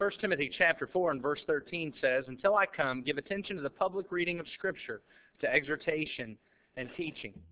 1 Timothy chapter 4 and verse 13 says, "Until I come, give attention to the public reading of Scripture, to exhortation and teaching."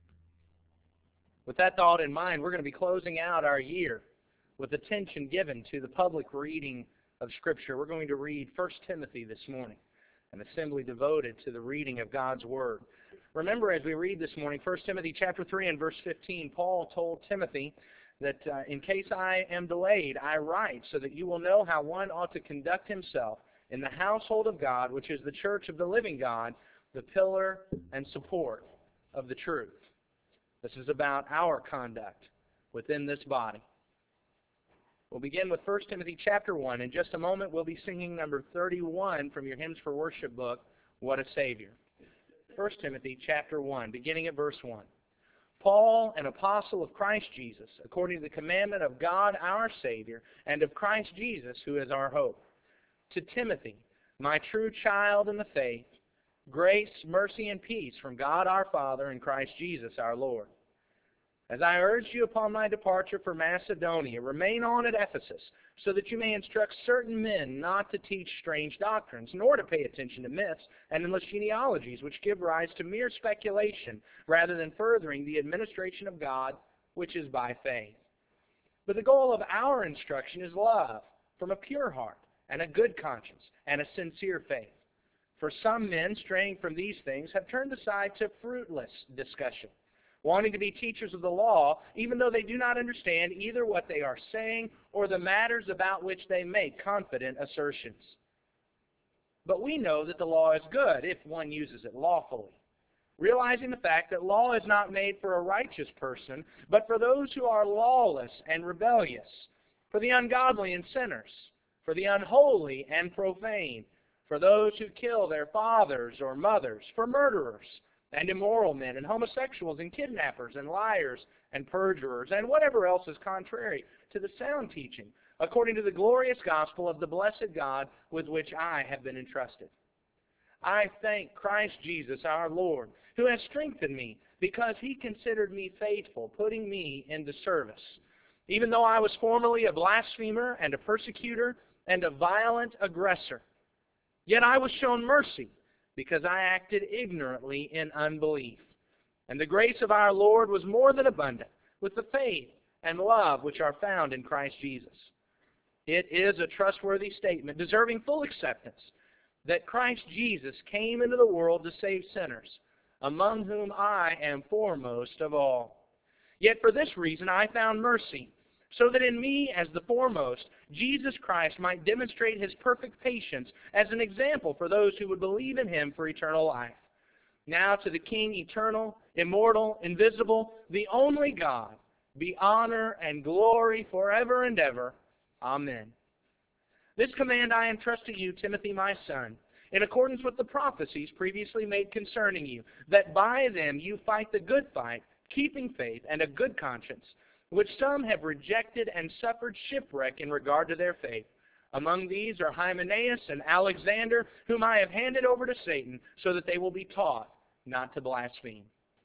With that thought in mind, we're going to be closing out our year with attention given to the public reading of Scripture. We're going to read 1 Timothy this morning, an assembly devoted to the reading of God's Word. Remember, as we read this morning, 1 Timothy chapter 3 and verse 15, Paul told Timothy that in case I am delayed, I write so that you will know how one ought to conduct himself in the household of God, which is the church of the living God, the pillar and support of the truth. This is about our conduct within this body. We'll begin with 1 Timothy chapter 1. In just a moment, we'll be singing number 31 from your Hymns for Worship book, What a Savior. 1 Timothy chapter 1, beginning at verse 1. Paul, an apostle of Christ Jesus, according to the commandment of God our Savior, and of Christ Jesus, who is our hope. To Timothy, my true child in the faith, grace, mercy, and peace from God our Father and Christ Jesus our Lord. As I urged you upon my departure for Macedonia, remain on at Ephesus, so that you may instruct certain men not to teach strange doctrines, nor to pay attention to myths and endless genealogies, which give rise to mere speculation, rather than furthering the administration of God, which is by faith. But the goal of our instruction is love, from a pure heart, and a good conscience, and a sincere faith. For some men, straying from these things, have turned aside to fruitless discussion, wanting to be teachers of the law, even though they do not understand either what they are saying or the matters about which they make confident assertions. But we know that the law is good if one uses it lawfully, realizing the fact that law is not made for a righteous person, but for those who are lawless and rebellious, for the ungodly and sinners, for the unholy and profane, for those who kill their fathers or mothers, for murderers, and immoral men, and homosexuals, and kidnappers, and liars, and perjurers, and whatever else is contrary to the sound teaching, according to the glorious gospel of the blessed God with which I have been entrusted. I thank Christ Jesus our Lord, who has strengthened me, because he considered me faithful, putting me into service, even though I was formerly a blasphemer, and a persecutor, and a violent aggressor. Yet I was shown mercy, because I acted ignorantly in unbelief. And the grace of our Lord was more than abundant with the faith and love which are found in Christ Jesus. It is a trustworthy statement, deserving full acceptance, that Christ Jesus came into the world to save sinners, among whom I am foremost of all. Yet for this reason I found mercy, so that in me, as the foremost, Jesus Christ might demonstrate his perfect patience as an example for those who would believe in him for eternal life. Now to the King, eternal, immortal, invisible, the only God, be honor and glory forever and ever. Amen. This command I entrust to you, Timothy, my son, in accordance with the prophecies previously made concerning you, that by them you fight the good fight, keeping faith and a good conscience, which some have rejected and suffered shipwreck in regard to their faith. Among these are Hymenaeus and Alexander, whom I have handed over to Satan, so that they will be taught not to blaspheme.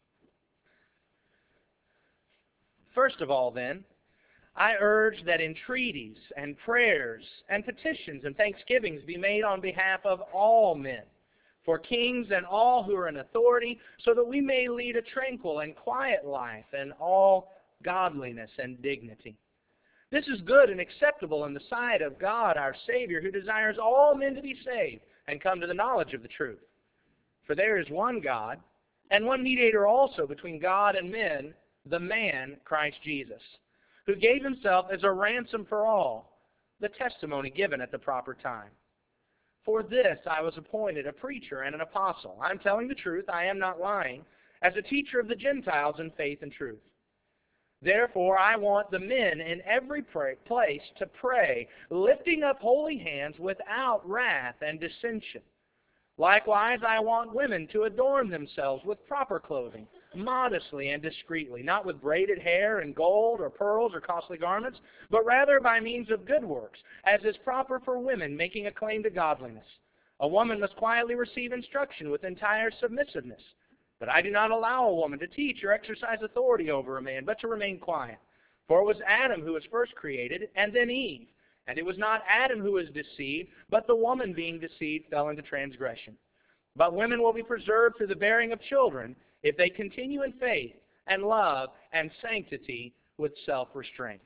First of all, then, I urge that entreaties and prayers and petitions and thanksgivings be made on behalf of all men, for kings and all who are in authority, so that we may lead a tranquil and quiet life in all godliness and dignity. This is good and acceptable in the sight of God our Savior, who desires all men to be saved and come to the knowledge of the truth. For there is one God, and one mediator also between God and men, the man Christ Jesus, who gave himself as a ransom for all, the testimony given at the proper time. For this I was appointed a preacher and an apostle. I am telling the truth, I am not lying, as a teacher of the Gentiles in faith and truth. Therefore, I want the men in every place to pray, lifting up holy hands without wrath and dissension. Likewise, I want women to adorn themselves with proper clothing, modestly and discreetly, not with braided hair and gold or pearls or costly garments, but rather by means of good works, as is proper for women making a claim to godliness. A woman must quietly receive instruction with entire submissiveness. But I do not allow a woman to teach or exercise authority over a man, but to remain quiet. For it was Adam who was first created, and then Eve. And it was not Adam who was deceived, but the woman being deceived fell into transgression. But women will be preserved through the bearing of children if they continue in faith and love and sanctity with self-restraint.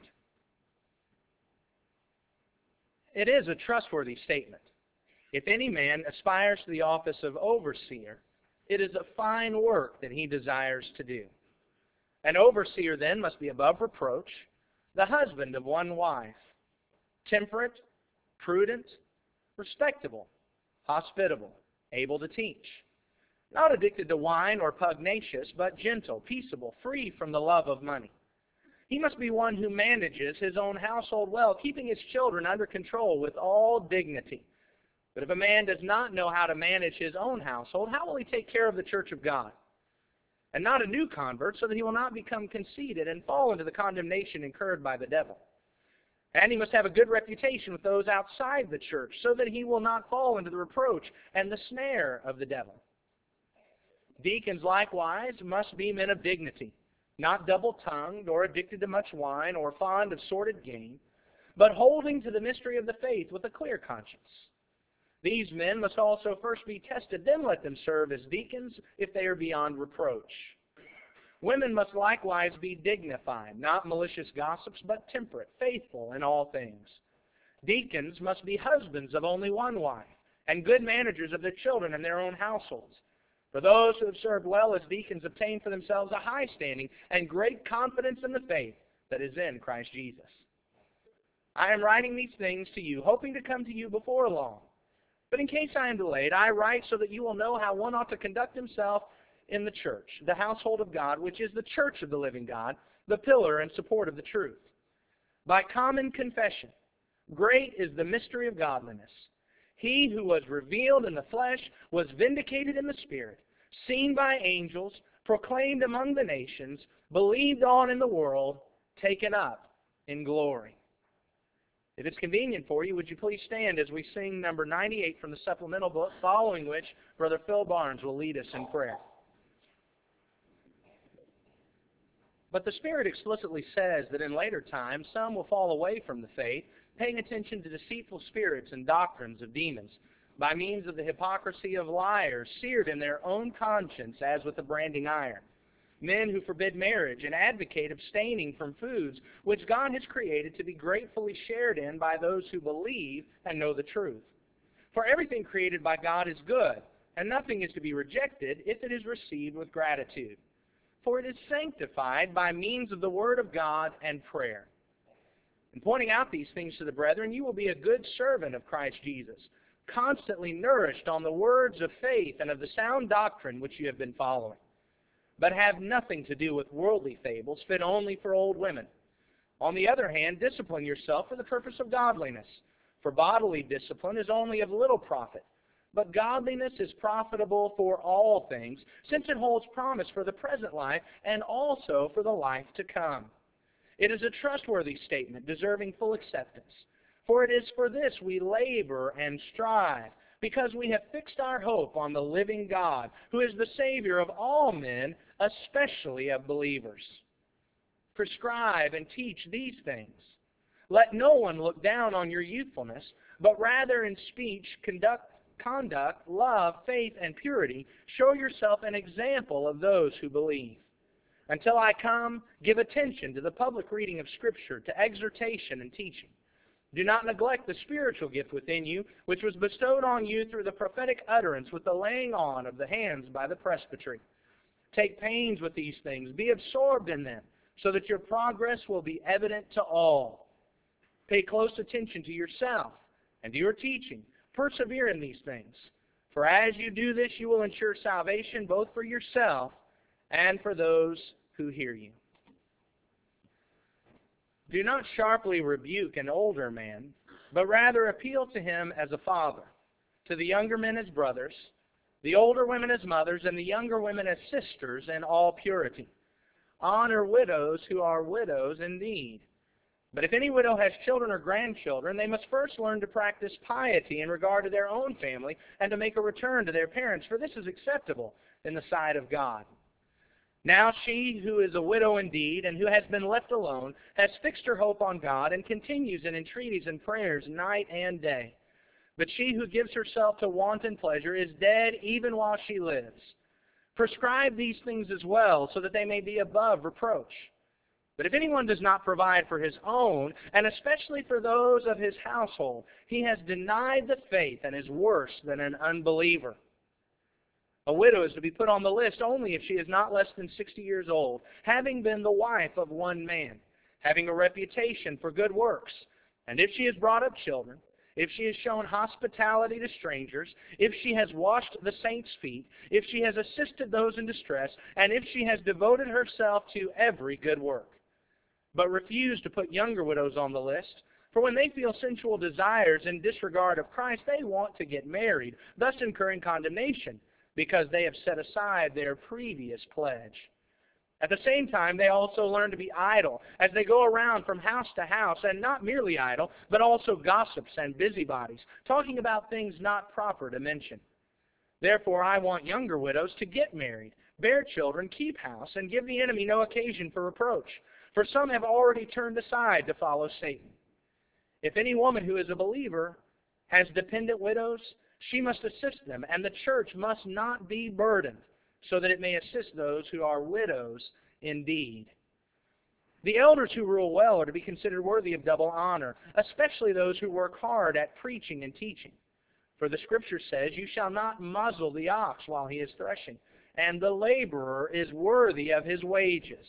It is a trustworthy statement. If any man aspires to the office of overseer, it is a fine work that he desires to do. An overseer then must be above reproach, the husband of one wife, temperate, prudent, respectable, hospitable, able to teach, not addicted to wine or pugnacious, but gentle, peaceable, free from the love of money. He must be one who manages his own household well, keeping his children under control with all dignity. But if a man does not know how to manage his own household, how will he take care of the church of God? And not a new convert, so that he will not become conceited and fall into the condemnation incurred by the devil. And he must have a good reputation with those outside the church, so that he will not fall into the reproach and the snare of the devil. Deacons likewise must be men of dignity, not double-tongued or addicted to much wine or fond of sordid gain, but holding to the mystery of the faith with a clear conscience. These men must also first be tested, then let them serve as deacons if they are beyond reproach. Women must likewise be dignified, not malicious gossips, but temperate, faithful in all things. Deacons must be husbands of only one wife, and good managers of their children and their own households. For those who have served well as deacons obtain for themselves a high standing and great confidence in the faith that is in Christ Jesus. I am writing these things to you, hoping to come to you before long. But in case I am delayed, I write so that you will know how one ought to conduct himself in the church, the household of God, which is the church of the living God, the pillar and support of the truth. By common confession, great is the mystery of godliness. He who was revealed in the flesh was vindicated in the Spirit, seen by angels, proclaimed among the nations, believed on in the world, taken up in glory. If it's convenient for you, would you please stand as we sing number 98 from the supplemental book, following which Brother Phil Barnes will lead us in prayer. But the Spirit explicitly says that in later times some will fall away from the faith, paying attention to deceitful spirits and doctrines of demons, by means of the hypocrisy of liars, seared in their own conscience as with a branding iron. Men who forbid marriage and advocate abstaining from foods which God has created to be gratefully shared in by those who believe and know the truth. For everything created by God is good, and nothing is to be rejected if it is received with gratitude. For it is sanctified by means of the Word of God and prayer. In pointing out these things to the brethren, you will be a good servant of Christ Jesus, constantly nourished on the words of faith and of the sound doctrine which you have been following. But have nothing to do with worldly fables fit only for old women. On the other hand, discipline yourself for the purpose of godliness. For bodily discipline is only of little profit, but godliness is profitable for all things, since it holds promise for the present life and also for the life to come. It is a trustworthy statement, deserving full acceptance. For it is for this we labor and strive, because we have fixed our hope on the living God, who is the Savior of all men, especially of believers. Prescribe and teach these things. Let no one look down on your youthfulness, but rather in speech, conduct, love, faith, and purity, show yourself an example of those who believe. Until I come, give attention to the public reading of Scripture, to exhortation and teaching. Do not neglect the spiritual gift within you, which was bestowed on you through the prophetic utterance with the laying on of the hands by the presbytery. Take pains with these things. Be absorbed in them, so that your progress will be evident to all. Pay close attention to yourself and to your teaching. Persevere in these things. For as you do this, you will ensure salvation both for yourself and for those who hear you. Do not sharply rebuke an older man, but rather appeal to him as a father, to the younger men as brothers, the older women as mothers, and the younger women as sisters in all purity. Honor widows who are widows indeed. But if any widow has children or grandchildren, they must first learn to practice piety in regard to their own family and to make a return to their parents, for this is acceptable in the sight of God. Now she who is a widow indeed, and who has been left alone, has fixed her hope on God, and continues in entreaties and prayers night and day. But she who gives herself to wanton pleasure is dead even while she lives. Prescribe these things as well, so that they may be above reproach. But if anyone does not provide for his own, and especially for those of his household, he has denied the faith and is worse than an unbeliever. A widow is to be put on the list only if she is not less than 60 years old, having been the wife of one man, having a reputation for good works, and if she has brought up children, if she has shown hospitality to strangers, if she has washed the saints' feet, if she has assisted those in distress, and if she has devoted herself to every good work. But refuse to put younger widows on the list, for when they feel sensual desires in disregard of Christ, they want to get married, thus incurring condemnation, because they have set aside their previous pledge. At the same time, they also learn to be idle as they go around from house to house, and not merely idle, but also gossips and busybodies, talking about things not proper to mention. Therefore, I want younger widows to get married, bear children, keep house, and give the enemy no occasion for reproach. For some have already turned aside to follow Satan. If any woman who is a believer has dependent widows, she must assist them, and the church must not be burdened, so that it may assist those who are widows indeed. The elders who rule well are to be considered worthy of double honor, especially those who work hard at preaching and teaching. For the Scripture says, "You shall not muzzle the ox while he is threshing, and the laborer is worthy of his wages."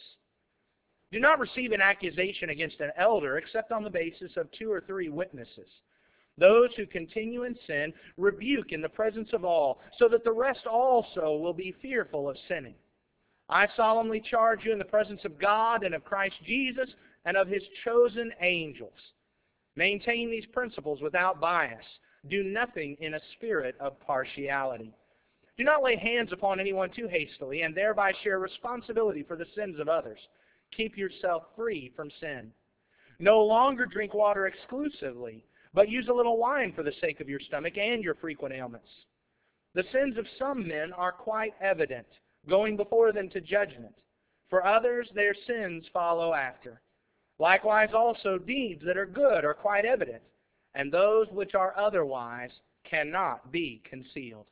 Do not receive an accusation against an elder except on the basis of 2 or 3 witnesses. Those who continue in sin rebuke in the presence of all, so that the rest also will be fearful of sinning. I solemnly charge you in the presence of God and of Christ Jesus and of His chosen angels. Maintain these principles without bias. Do nothing in a spirit of partiality. Do not lay hands upon anyone too hastily, and thereby share responsibility for the sins of others. Keep yourself free from sin. No longer drink water exclusively, but use a little wine for the sake of your stomach and your frequent ailments. The sins of some men are quite evident, going before them to judgment. For others, their sins follow after. Likewise also deeds that are good are quite evident, and those which are otherwise cannot be concealed.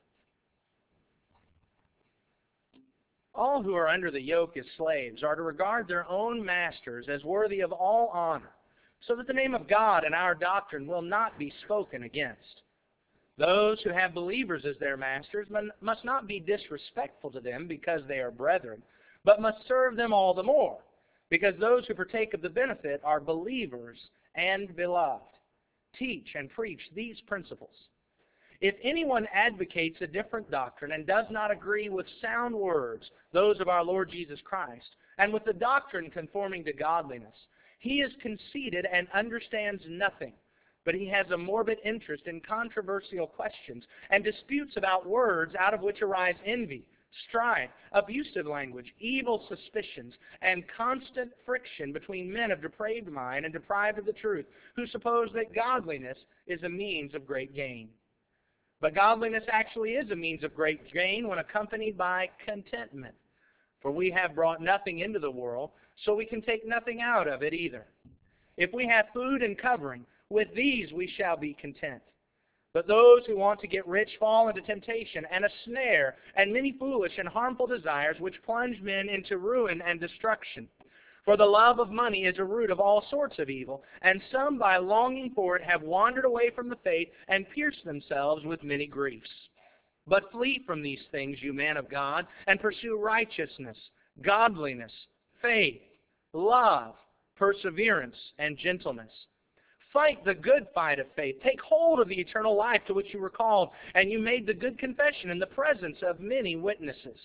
All who are under the yoke as slaves are to regard their own masters as worthy of all honor, so that the name of God and our doctrine will not be spoken against. Those who have believers as their masters must not be disrespectful to them because they are brethren, but must serve them all the more, because those who partake of the benefit are believers and beloved. Teach and preach these principles. If anyone advocates a different doctrine and does not agree with sound words, those of our Lord Jesus Christ, and with the doctrine conforming to godliness, he is conceited and understands nothing, but he has a morbid interest in controversial questions and disputes about words out of which arise envy, strife, abusive language, evil suspicions, and constant friction between men of depraved mind and deprived of the truth, who suppose that godliness is a means of great gain. But godliness actually is a means of great gain when accompanied by contentment. For we have brought nothing into the world, so we can take nothing out of it either. If we have food and covering, with these we shall be content. But those who want to get rich fall into temptation and a snare and many foolish and harmful desires which plunge men into ruin and destruction. For the love of money is a root of all sorts of evil, and some by longing for it have wandered away from the faith and pierced themselves with many griefs. But flee from these things, you man of God, and pursue righteousness, godliness, faith, love, perseverance, and gentleness. Fight the good fight of faith. Take hold of the eternal life to which you were called, and you made the good confession in the presence of many witnesses.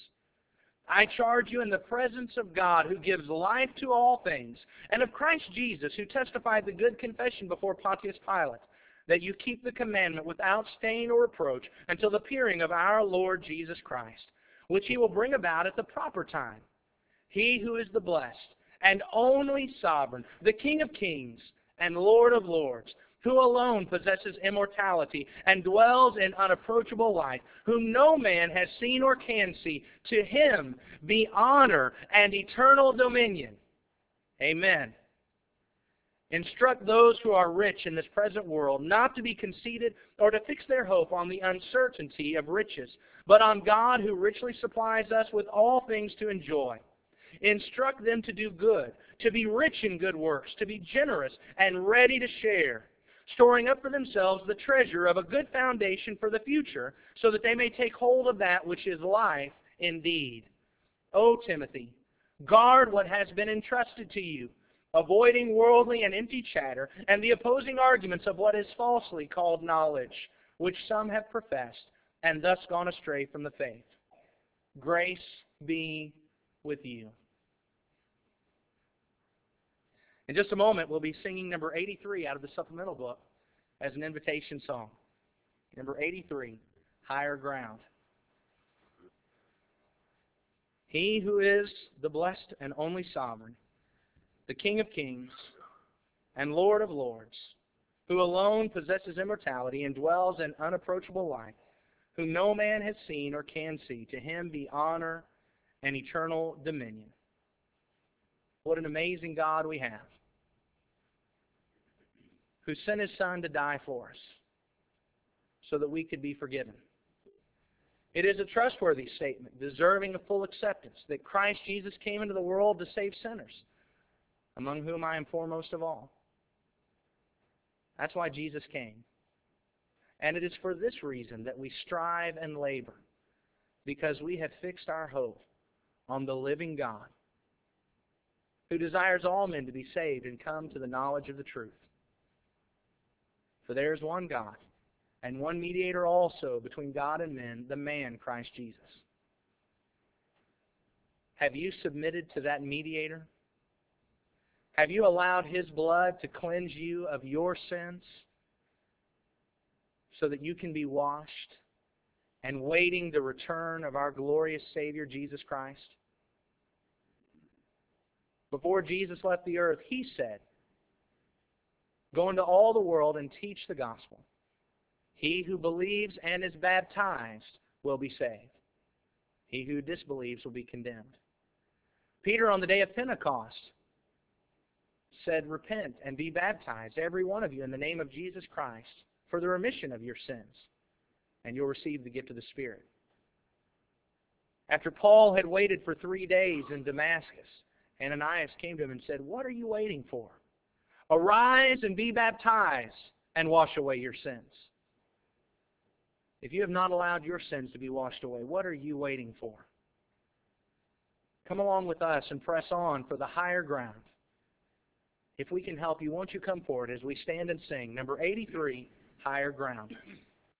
I charge you in the presence of God, who gives life to all things, and of Christ Jesus, who testified the good confession before Pontius Pilate, that you keep the commandment without stain or reproach until the appearing of our Lord Jesus Christ, which he will bring about at the proper time. He who is the blessed and only sovereign, the King of kings and Lord of lords, who alone possesses immortality and dwells in unapproachable light, whom no man has seen or can see. To him be honor and eternal dominion. Amen. Instruct those who are rich in this present world not to be conceited or to fix their hope on the uncertainty of riches, but on God who richly supplies us with all things to enjoy. Instruct them to do good, to be rich in good works, to be generous and ready to share, storing up for themselves the treasure of a good foundation for the future, so that they may take hold of that which is life indeed. O Timothy, guard what has been entrusted to you, avoiding worldly and empty chatter, and the opposing arguments of what is falsely called knowledge, which some have professed, and thus gone astray from the faith. Grace be with you. In just a moment, we'll be singing number 83 out of the supplemental book as an invitation song. Number 83, Higher Ground. He who is the blessed and only sovereign, the King of kings and Lord of lords, who alone possesses immortality and dwells in unapproachable light, whom no man has seen or can see, to him be honor and eternal dominion. What an amazing God we have, who sent His Son to die for us so that we could be forgiven. It is a trustworthy statement, deserving of full acceptance, that Christ Jesus came into the world to save sinners, among whom I am foremost of all. That's why Jesus came. And it is for this reason that we strive and labor, because we have fixed our hope on the living God, who desires all men to be saved and come to the knowledge of the truth. For there is one God, and one mediator also between God and men, the man Christ Jesus. Have you submitted to that mediator? Have you allowed His blood to cleanse you of your sins so that you can be washed and waiting the return of our glorious Savior, Jesus Christ? Before Jesus left the earth, He said, "Go into all the world and teach the gospel. He who believes and is baptized will be saved. He who disbelieves will be condemned." Peter, on the day of Pentecost, said, "Repent and be baptized, every one of you, in the name of Jesus Christ, for the remission of your sins, and you'll receive the gift of the Spirit." After Paul had waited for 3 days in Damascus, Ananias came to him and said, "What are you waiting for? Arise and be baptized and wash away your sins." If you have not allowed your sins to be washed away, what are you waiting for? Come along with us and press on for the higher ground. If we can help you, won't you come forward as we stand and sing number 83, Higher Ground.